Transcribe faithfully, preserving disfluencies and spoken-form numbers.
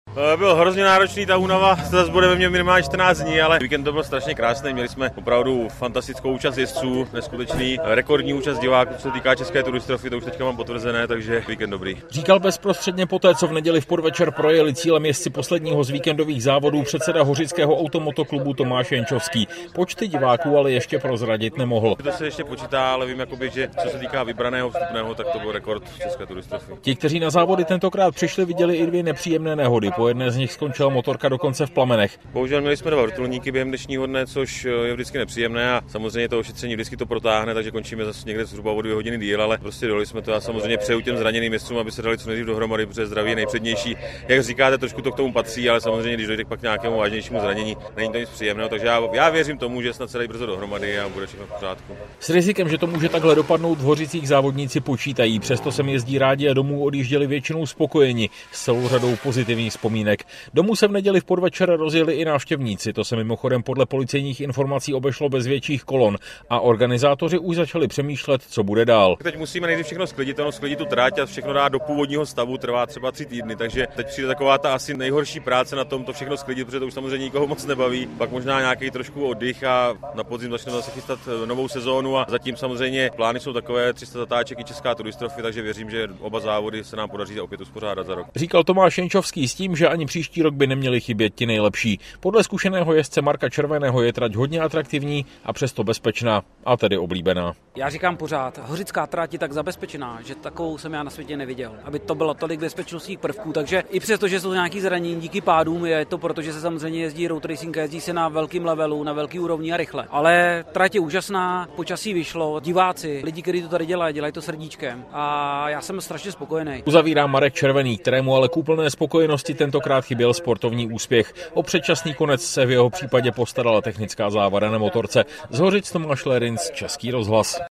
Byl hrozně náročný, ta únava, zase budeme mít minimálně čtrnáct dní, ale víkend to byl strašně krásný, měli jsme opravdu fantastickou účast jezdců, neskutečný rekordní účast diváků, co se týká české turistrofy, to už teďka mám potvrzené, takže víkend dobrý. Říkal bezprostředně poté, co v neděli v podvečer projeli cílem jezdci posledního z víkendových závodů předseda Hořického automotoklubu Tomáš Jenčovský. Počty diváků ale ještě prozradit nemohl. To se ještě počítá, ale vím, jakoby, že co se týká vybraného vstupného, tak to byl rekord české turistrofy. Ti, kteří na závody tentokrát přišli, viděli i dvě nepříjemné nehody. Po jedné z nich skončila motorka dokonce v plamenech. Bohužel měli jsme dva vrtulníky během dnešního dne, což je vždycky nepříjemné a samozřejmě to ošetření vždycky to protáhne, takže končíme zase někde zhruba o dvě hodiny díl, ale prostě dali jsme to a samozřejmě přeju těm zraněným jezdcům, aby se dali co nejdřív dohromady, protože zdraví je nejpřednější. Jak říkáte, trošku to k tomu patří, ale samozřejmě když dojde pak k nějakému vážnějšímu zranění, není to nic příjemného, takže já, já věřím tomu, že snad se dají brzo dohromady a bude všechno v pořádku. S rizikem, že to může takhle dopadnout, v Hořicích závodníci počítají, přesto sem jezdí rádi a domů odjížděli většinou spokojeni s celou řadou pozitivních vzpomínek. Domů se v neděli v podvečer rozjeli i návštěvníci, to se mimochodem podle policejních informací obešlo bez větších kolon a organizátoři už začali přemýšlet, co bude dál. Teď musíme nejdřív všechno sklidit, ono sklidit tu trať a všechno dát do původního stavu, trvá třeba tři týdny, takže teď přijde taková ta asi nejhorší práce na tom to všechno sklidit, protože to už samozřejmě nikoho moc nebaví. Pak možná nějaký trošku oddych a na podzim začneme zase chystat novou sezónu a zatím samozřejmě plány jsou takové tři sta zatáček i česká turistrofy, takže věřím, že oba závody se nám podaří opět uspořádat za rok. Říkal Tomáš Jenčovský s tím, že ani příští rok by neměli chybět ti nejlepší. Podle zkušeného jezdce Marka Červeného je trať hodně atraktivní a přesto bezpečná, a tedy oblíbená. Já říkám pořád, hořická trať je tak zabezpečená, že takovou jsem já na světě neviděl, aby to bylo tolik bezpečnostních prvků, takže i přesto, že jsou nějaký zranění díky pádům, je to proto, že se samozřejmě jezdí road racing, jezdí se na velkém levelu, na velký úrovni a rychle. Ale trať je úžasná, počasí vyšlo, diváci, lidi, kteří to tady dělají, dělají to srdíčkem a já jsem strašně spokojený. Uzavírá Marek Červený, kterému ale k úplné spokojenosti tentokrát chyběl sportovní úspěch. O předčasný konec se v jeho případě postarala technická závada na motorce. Z Hořic Tomáš Lerinc, Český rozhlas.